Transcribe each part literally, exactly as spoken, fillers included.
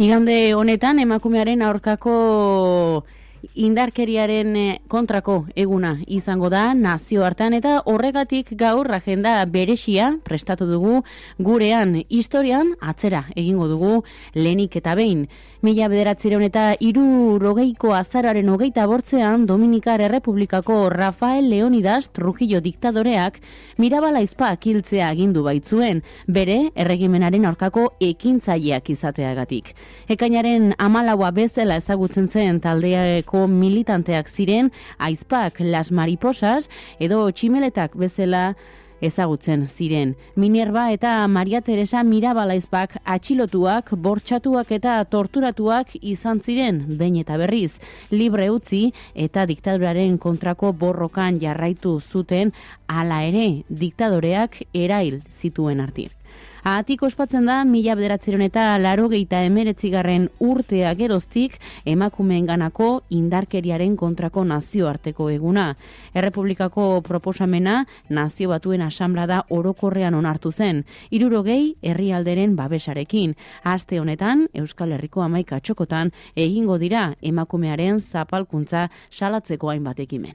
Igande honetan emakumearen aurkako indarkeriaren kontrako eguna izango da nazioartean eta horregatik gaur agenda beresia prestatu dugu gurean historian atzera egingo dugu lehenik eta behin. Mila bederatziehun eta hirurogeiko azararen hogeita bortzean Dominikar Errepublikako Rafael Leonidas Trujillo diktadoreak Mirabal aizpak hiltzea agindu baitzuen, bere erregimenaren aurkako ekintzaileak izateagatik. Ekainaren hamalaua bezala ezagutzen zen taldeako militanteak ziren aizpak, Las Mariposas edo tximeletak bezala ezagutzen ziren. Minerva eta Maria Teresa Mirabal aizpak atxilotuak, bortxatuak eta torturatuak izan ziren, behin eta berriz, libre utzi eta diktaduraren kontrako borrokan jarraitu zuten, hala ere diktadoreak erail zituen artir. Ahatik ospatzen da mila bederatziehun eta laurogeita hemeretzigarren urtea geroztik emakumeenganako indarkeriaren kontrako nazioarteko eguna. Errepublikako proposamena Nazio Batuen Asanblada orokorrean onartu zen, hirurogei herrialderen babesarekin. Aste honetan Euskal Herriko hamaika txokotan egingo dira emakumearen zapalkuntza salatzeko hainbat ekimen.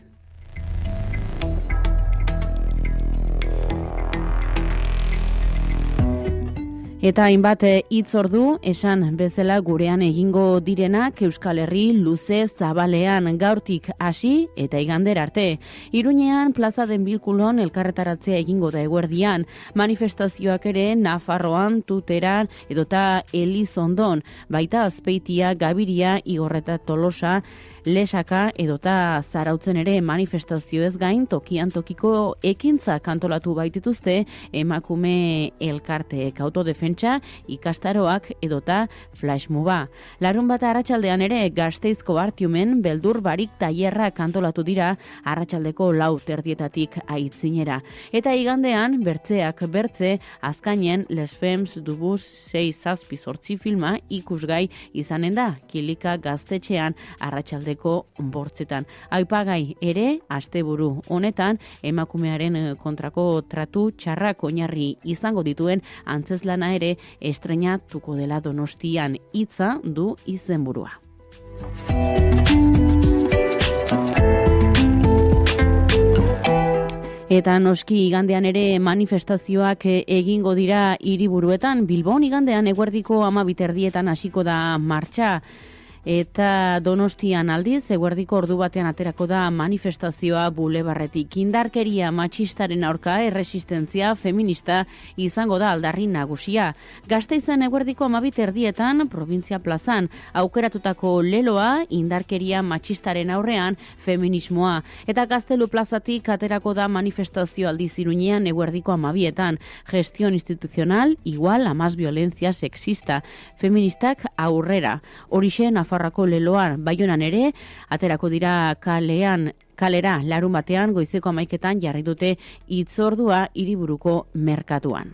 Eta hainbat hitzordu esan bezala gurean egingo direnak Euskal Herri luze zabalean gaurtik hasi eta igander arte. Iruñean Plaza den Bilkulon elkarretaratzea egingo da eguerdian, manifestazioak ere Nafarroan, Tuteran edota Elizondon, baita Azpeitia, Gabiria, Igorreta, Tolosa, Lesaka edota Zarautzen ere manifestazioez gain tokian tokiko ekintza kantolatu baitituzte emakume elkarteek, autodefentsa, ikastaroak edota flashmoba. Larun bat arratsaldean ere Gasteizko Artiumen beldur barik tailerra kantolatu dira arratsaldeko lau terdietatik aitzinera. Eta igandean bertzeak bertze azkainen Les Femmes du Bus sei zazpi zortzi filma ikusgai izanen da Kilika gaztetxean arratsalde bortzetan. Aipagai ere, asteburu honetan, emakumearen kontrako tratu txarrak oinarri izango dituen antzeslana ere estreinatuko dela Donostian, hitza du izenburua. Eta noski igandean ere manifestazioak egingo dira hiriburuetan. Bilbon igandean eguerdiko hamabiterdietan hasiko da martxa. Eta Donostian aldiz, eguerdiko ordu batean aterako da manifestazioa bulebarretik. Indarkeria matxistaren aurka erresistentzia feminista izango da aldarri nagusia. Gasteizen eguerdiko hamabit erdietan, Provintzia plazan, aukeratutako leloa indarkeria matxistaren aurrean feminismoa. Eta Gaztelu plazatik aterako da manifestazio aldiz Iruñean eguerdiko hamabietan. Gestión institucional igual a más violencia sexista. Feministak aurrera. Horixe Nafarroako leloan, Baionan ere, aterako dira kalean, kalera larun batean goizeko hamaiketan jarri dute hitzordua hiriburuko merkatuan.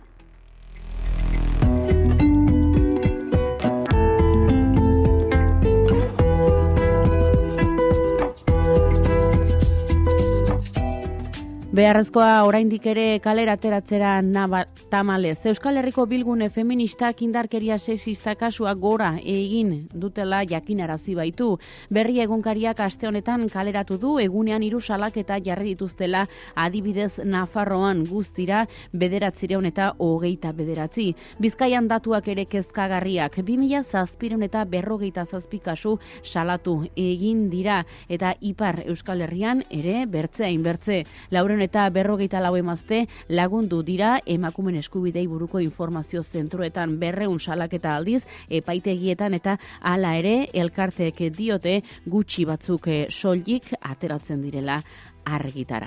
Beharrezkoa oraindik ere kalera ateratzera tamalez. Euskal Herriko bilgune feministak indarkeria sexista kasua gora egin dutela jakinarazi baitu. Berri egunkariak aste honetan kaleratu du egunean hiru salaketa jarri dituztela, adibidez Nafarroan guztira bederatziehun eta hogeita bederatzi. Bizkaian datuak ere kezkagarriak, bi mila zazpiehun eta berrogeita zazpi kasu salatu egin dira eta Ipar Euskal Herrian ere bertzeain bertze. Lauren eta berrogeita lau emazte lagundu dira emakumen eskubidei buruko informazio zentroetan berreun salaketa aldiz epaitegietan eta hala ere elkarteek diote gutxi batzuk soilik ateratzen direla argitara.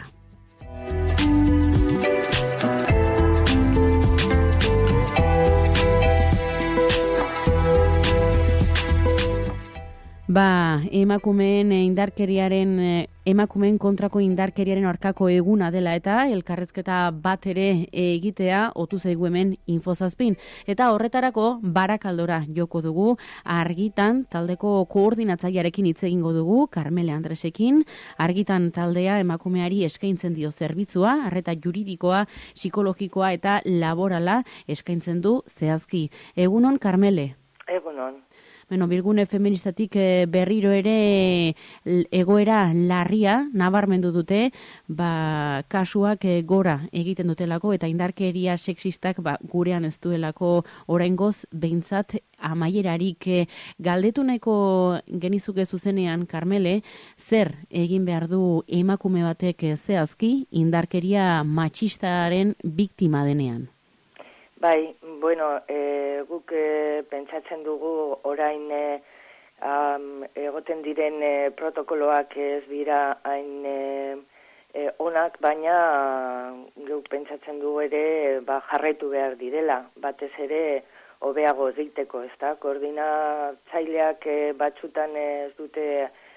Ba, emakumeen indarkeriaren emakumeen kontrako indarkeriaren aurkako eguna dela eta elkarrezketa bat ere egitea otu zaigu hemen Infozazpin. Eta horretarako Barakaldora joko dugu, Argitan taldeko koordinatzailearekin hitz egingo dugu, Carmele Andresekin. Argitan taldea emakumeari eskaintzen dio zerbitzua, arreta juridikoa, psikologikoa eta laborala eskaintzen du zehazki. Egunon, Carmele? Egunon. Bueno, Bilgune feministatik berriro ere egoera larria nabarmendu dute, ba, kasuak gora egiten dutelako eta indarkeria sexistak ba, gurean ez duelako oraingoz behintzat amaierarik. Galdetu nahiko genizuke zuzenean, Karmele, zer egin behar du emakume batek zehazki indarkeria matxistaren biktima denean? Bai, bueno, e, guk e, pentsatzen dugu orain e, um, egoten diren e, protokoloak ez dira hain e, e, onak, baina guk pentsatzen dugu ere ba, jarraitu behar direla, batez ere hobeago egiteko, ezta? Koordinatzaileak e, batzutan ez dute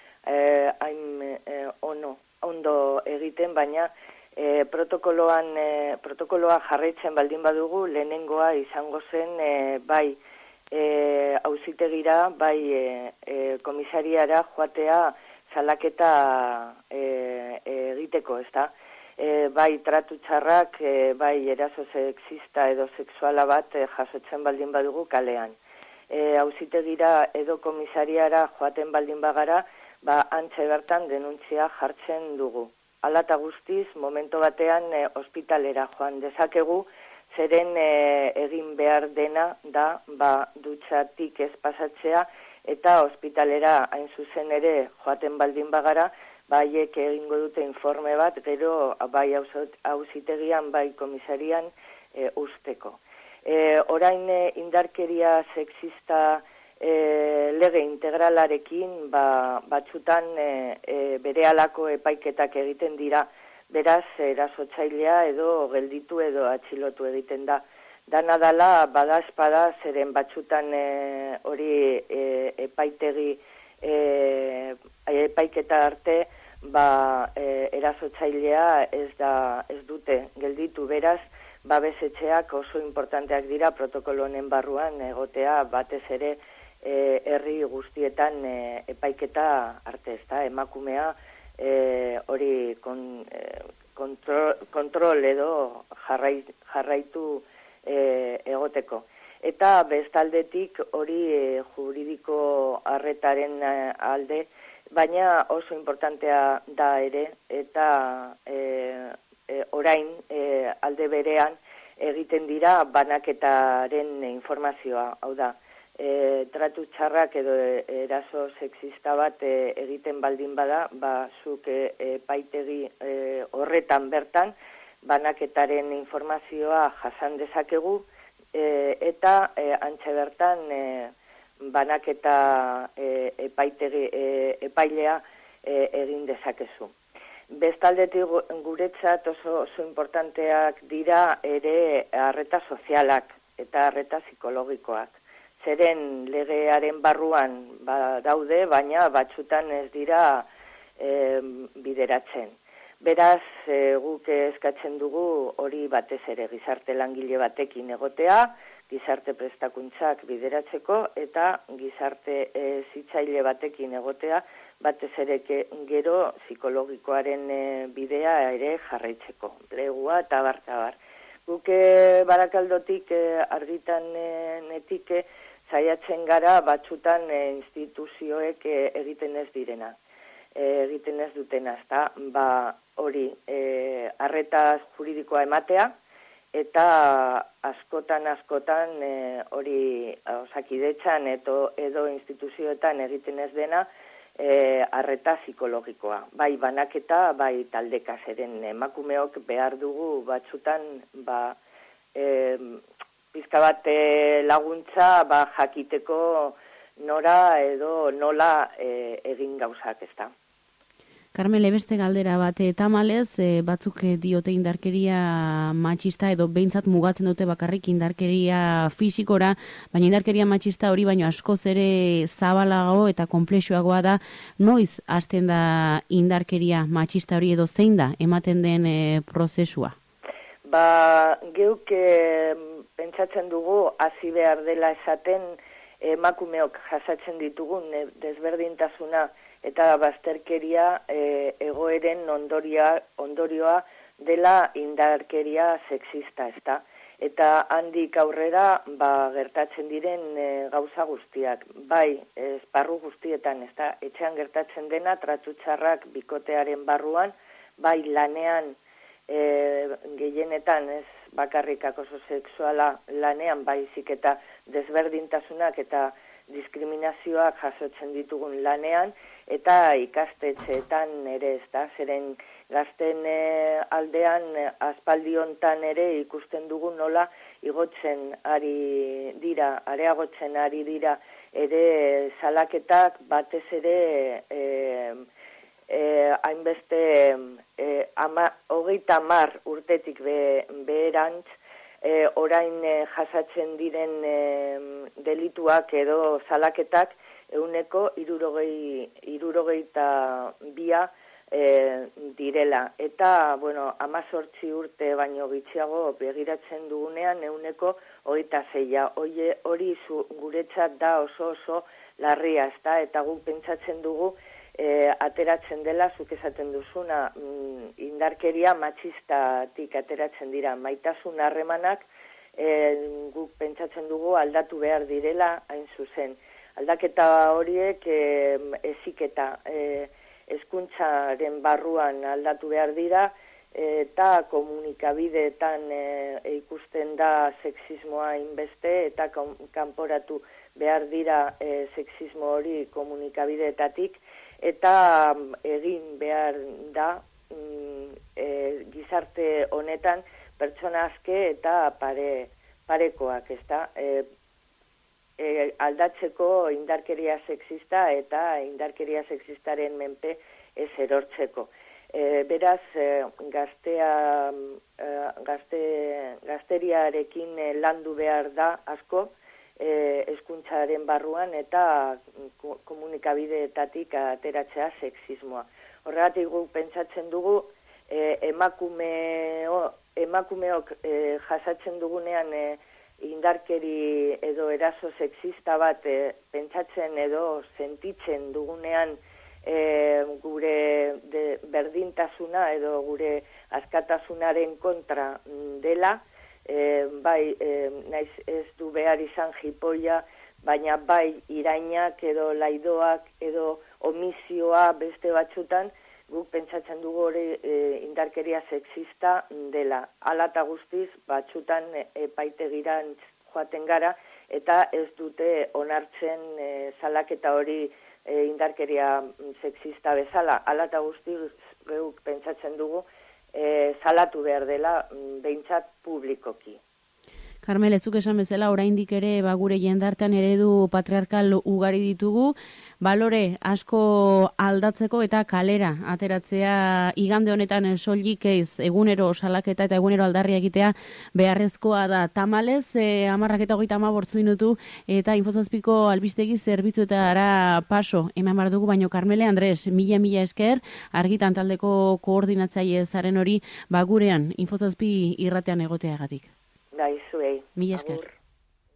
hain e, ono, ondo egiten, baina E, protokoloan, e, protokoloa jarraitzen baldin badugu, lehenengoa izango zen e, bai e, auzitegira, bai e, e, komisariara joatea salaketa e, e, egiteko, ezta? E, bai tratu txarrak, e, bai eraso sexista edo sexuala bat e, jasotzen baldin badugu kalean. E, auzitegira edo komisariara joaten baldin bagara, ba antxe bertan denuntzia jartzen dugu. Hala eta guztiz, momento batean e, ospitalera joan dezakegu, zeren e, egin behar dena da ba, dutxatik ez pasatzea eta ospitalera hain zuzen ere joaten baldin bagara, baiek egingo dute informe bat, gero bai auzitegian, bai komisarian e, usteko. E, orain e, indarkeria sexista E, lege integralarekin ba, batzutan e, e, bere alako epaiketak egiten dira, beraz erasotzailea edo gelditu edo atxilotu egiten da. Dana dala badazpada zeren batzutan e, hori e, epaitegi e, epaiketa arte ba, e, erasotzailea ez, da, ez dute gelditu, beraz babesetxeak oso importanteak dira protokolo honen barruan egotea batez ere E, herri guztietan e, epaiketa arte, ezta, emakumea e, hori kon, e, kontrol, kontrol edo jarrai, jarraitu e, egoteko. Eta bestaldetik hori e, juridiko arretaren alde, baina oso importantea da ere, eta e, e, orain e, alde berean egiten dira banaketaren informazioa, hau da, E, tratu txarrak edo eraso sexista bat e, egiten baldin bada, ba, zuk e, epaitegi e, horretan bertan banaketaren informazioa jasan dezakegu e, eta e, antxe bertan e, banaketa e, epaitegi e, epailea e, egin dezakezu. Bestaldetik guretzat oso, oso importanteak dira ere arreta sozialak eta arreta psikologikoak. Zeren legearen barruan ba, daude, baina batzutan ez dira e, bideratzen. Beraz, e, guk eskatzen dugu hori batez ere gizarte langile batekin egotea, gizarte prestakuntzak bideratzeko eta gizarte e, zitzaile batekin egotea, batez ere gero psikologikoaren e, bidea ere jarraitzeko. Plegua eta bar, eta bar. Guk e, Barakaldotik e, argitan e, netik e, saiatzen gara batzutan e, instituzioek e, egiten ez direna, e, egiten ez dutena, ezta, ba hori e, arreta juridikoa ematea eta askotan askotan e, hori Osakidetzan edo, edo instituzioetan egiten ez dena e, arreta psikologikoa, bai banaketa, bai taldeka, zeren emakumeok behar dugu batzutan ba e, pizka bat laguntza ba, jakiteko nora edo nola e, egin gauzak, ezta. Karmele, beste galdera bat, tamalez, e, batzuk diote indarkeria matxista edo behintzat mugatzen dute bakarrik indarkeria fisikora, baina indarkeria matxista hori baino askoz ere zabalago eta konplexuagoa da. Noiz hasten da indarkeria matxista hori edo zein da ematen den e, prozesua? Ba, geuk e, pentsatzen dugu hasi behar dela esaten emakumeok jasatzen ditugun desberdintasuna eta bazterkeria e, egoeren ondoria, ondorioa dela indarkeria sexista, ezta? eta handik aurrera ba, gertatzen diren e, gauza guztiak. Bai, esparru guztietan, ez da, etxean gertatzen dena, tratu txarrak bikotearen barruan, bai lanean e, gehienetan, ez bakarrik acoso sexuala lanean, baizik eta desberdintasunak eta diskriminazioak jasotzen ditugun lanean, eta ikastetxeetan ere, ez da, zeren gazten e, aldean e, aspaldi hontan ere ikusten dugu nola igotzen ari dira, areagotzen ari dira ere e, salaketak batez ere e, e, hainbeste e, ama, hogeita hamar urtetik be, beherantz e, orain e, jasatzen diren e, delituak edo salaketak euneko irurogei, irurogeita bia E, direla. Eta, bueno, amazortzi urte baino gitxiago begiratzen dugunean euneko hogeita zeia. Hori guretzat da oso oso larria, ezta? Eta guk pentsatzen dugu e, ateratzen dela, zuk esaten duzuna, mm, indarkeria matxistatik ateratzen dira. Maitasun harremanak e, guk pentsatzen dugu aldatu behar direla hain zuzen. Aldaketa horiek e, heziketa e, hezkuntzaren barruan aldatu behar dira, eta komunikabideetan e, ikusten da sexismoa inbeste, eta kanporatu behar dira e, sexismo hori komunikabideetatik, eta egin behar da mm, e, gizarte honetan pertsona aske eta pare, parekoak, ezta? E, E, aldatzeko indarkeria sexista eta indarkeria sexistaren menpe ez erortzeko. E, beraz, e, gaztea, e, gazte, gazteriarekin e, landu behar da asko e, hezkuntzaren barruan eta komunikabideetatik ateratzea sexismoa. Horregatik guk pentsatzen dugu e, emakumeo, emakumeok e, jasatzen dugunean e, indarkeri edo eraso sexista bat e, pentsatzen edo sentitzen dugunean e, gure de, berdintasuna edo gure askatasunaren kontra dela, e, bai e, naiz ez du behar izan jipoia, baina bai irainak edo laidoak edo omizioa beste batzutan, guk pentsatzen dugu hori e, indarkeria sexista dela. Hala eta guztiz, batzutan epaitegiran joaten gara, eta ez dute onartzen e, salaketa hori e, indarkeria sexista bezala. Hala eta guztiz, guk pentsatzen dugu, e, salatu behar dela behintzat publikoki. Karmel, ezuk esan bezala, oraindik ere ba, gure jendartean eredu patriarkal ugari ditugu, balore asko aldatzeko eta kalera ateratzea igande honetan soilik ez egunero salaketa eta egunero aldarria egitea beharrezkoa da. Tamalez, e, amarrak eta hogeita hamabost minutu eta Infozazpiko albistegi zerbitzuetara paso eman behar dugu, baino Karmele Andres, mila mila esker, argitan taldeko koordinatzaile zaren hori ba, gurean Infozazpi irratean egoteagatik. Bai, zuei. Mila esker.